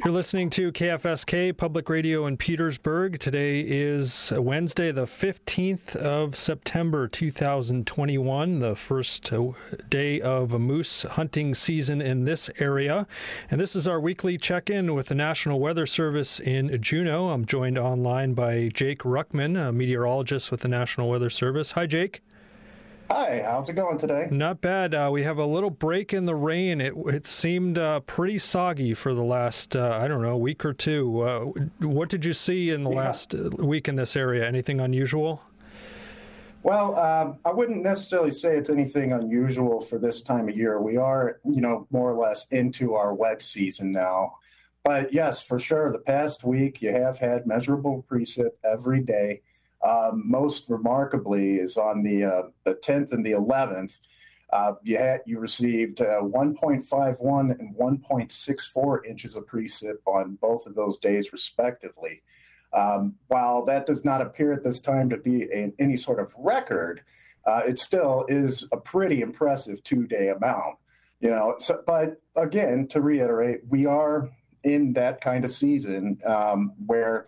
You're listening to KFSK Public Radio in Petersburg. Today is Wednesday, the 15th of September, 2021, the first day of a moose hunting season in this area. And this is our weekly check-in with the National Weather Service in Juneau. I'm joined online by Jake Ruckman, a meteorologist with the National Weather Service. Hi, Jake. Hi, how's it going today? Not bad. We have a little break in the rain. It seemed pretty soggy for the last, week or two. What did you see in the last week in this area? Anything unusual? Well, I wouldn't necessarily say it's anything unusual for this time of year. We are, more or less into our wet season now. But yes, for sure, the past week you have had measurable precip every day. Most remarkably is on the 10th and the 11th, you received 1.51 and 1.64 inches of precip on both of those days, respectively. While that does not appear at this time to be any sort of record, it still is a pretty impressive two-day amount. But again, to reiterate, we are in that kind of season where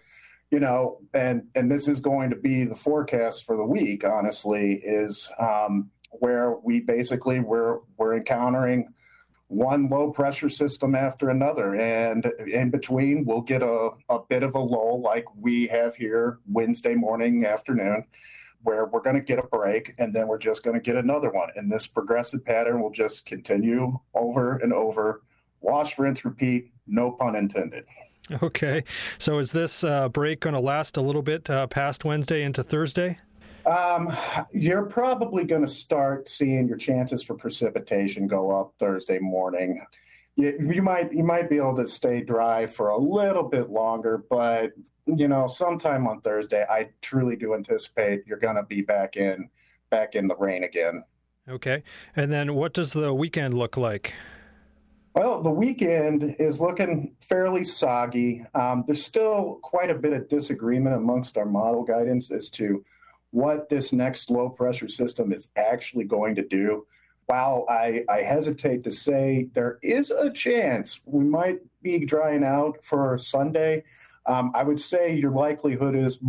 and this is going to be the forecast for the week, honestly, is where we're encountering one low pressure system after another. And in between, we'll get a bit of a lull like we have here Wednesday morning, afternoon, where we're going to get a break and then we're just going to get another one. And this progressive pattern will just continue over and over. Wash, rinse, repeat, no pun intended. Okay. So is this break going to last a little bit past Wednesday into Thursday? You're probably going to start seeing your chances for precipitation go up Thursday morning. You might be able to stay dry for a little bit longer, but sometime on Thursday, I truly do anticipate you're going to be back in the rain again. Okay. And then what does the weekend look like? Well, the weekend is looking fairly soggy. There's still quite a bit of disagreement amongst our model guidance as to what this next low-pressure system is actually going to do. While I hesitate to say there is a chance we might be drying out for Sunday, I would say your likelihood is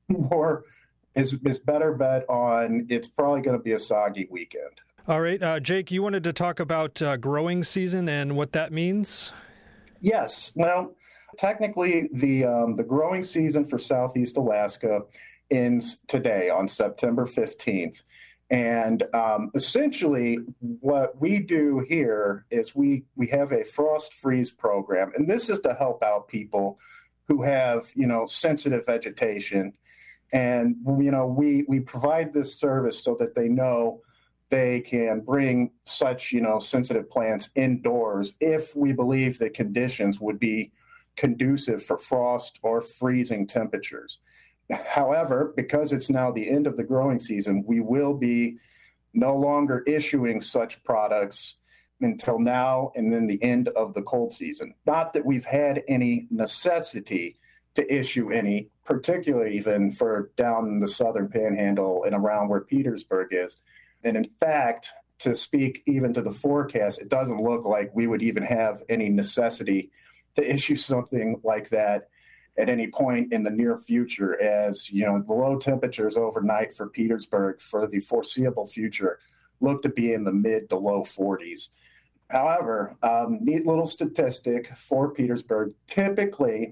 better bet on it's probably going to be a soggy weekend. All right. Jake, you wanted to talk about growing season and what that means? Yes. Well, technically, the growing season for Southeast Alaska ends today on September 15th. And essentially, what we do here is we have a frost freeze program. And this is to help out people who have, sensitive vegetation. And, we provide this service so that they know they can bring such, sensitive plants indoors if we believe the conditions would be conducive for frost or freezing temperatures. However, because it's now the end of the growing season, we will be no longer issuing such products until now and then the end of the cold season. Not that we've had any necessity to issue any, particularly even for down in the southern panhandle and around where Petersburg is. And in fact, to speak even to the forecast, it doesn't look like we would even have any necessity to issue something like that at any point in the near future, as the low temperatures overnight for Petersburg for the foreseeable future look to be in the mid to low 40s. However, neat little statistic for Petersburg, typically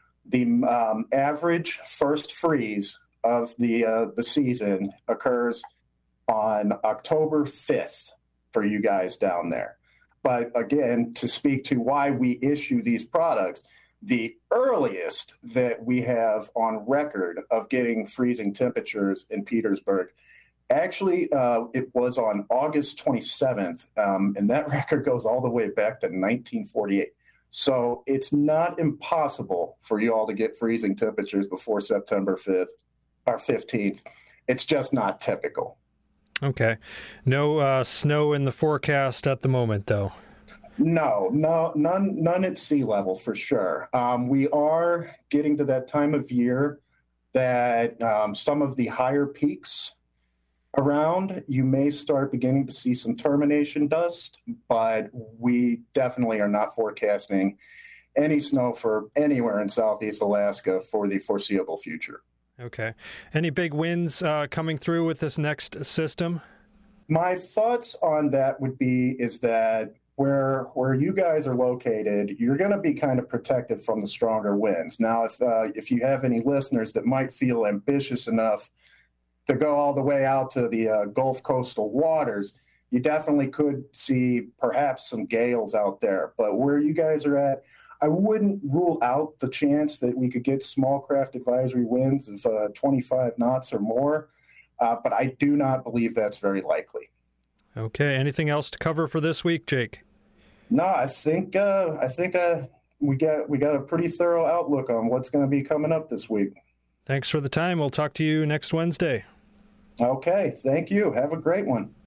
the average first freeze of the season occurs on October 5th for you guys down there. But again, to speak to why we issue these products, the earliest that we have on record of getting freezing temperatures in Petersburg, actually, it was on August 27th, and that record goes all the way back to 1948. So it's not impossible for you all to get freezing temperatures before September 5th or 15th. It's just not typical. Okay. No snow in the forecast at the moment, though. No, none at sea level for sure. We are getting to that time of year that some of the higher peaks around, you may start beginning to see some termination dust, but we definitely are not forecasting any snow for anywhere in southeast Alaska for the foreseeable future. Okay. Any big winds coming through with this next system? My thoughts on that would be is that where you guys are located, you're going to be kind of protected from the stronger winds. Now, if you have any listeners that might feel ambitious enough to go all the way out to the Gulf coastal waters, you definitely could see perhaps some gales out there. But where you guys are at, I wouldn't rule out the chance that we could get small craft advisory winds of 25 knots or more, but I do not believe that's very likely. Okay. Anything else to cover for this week, Jake? No, I think we got a pretty thorough outlook on what's going to be coming up this week. Thanks for the time. We'll talk to you next Wednesday. Okay. Thank you. Have a great one.